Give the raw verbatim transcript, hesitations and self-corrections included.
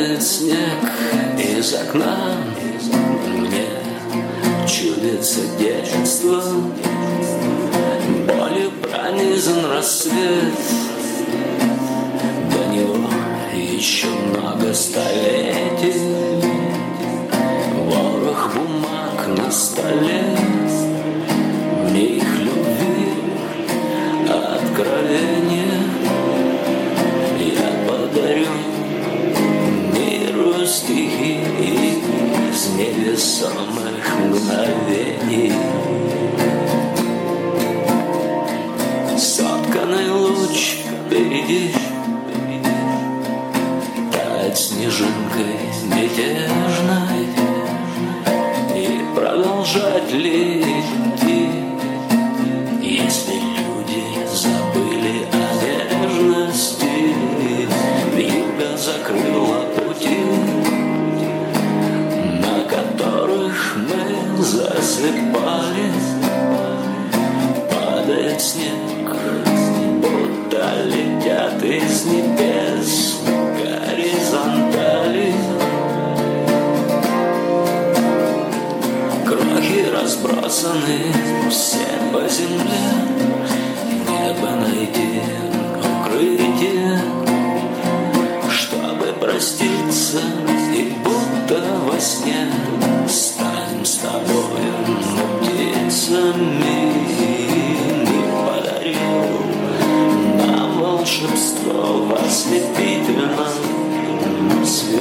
Падает снег из окна, мне чудится детство, болью пронизан рассвет. До него еще много столетий, ворох бумаг на столе, мне их любви, откровения я подарю миру стихи из невесомых мгновений. Сотканный луч впереди, тает снежинкой мятежной и продолжать ли идти, если люди забыли о нежности. Вьюга закрыла пути, на которых мы засыпали. Падает снег, будто летят из небес горизонтали. Крохи разбросаны все по земле, небо найти укрытие, чтобы проститься и будто во сне станем с тобою птицами. Мир подарил нам волшебство в ослепительном свете.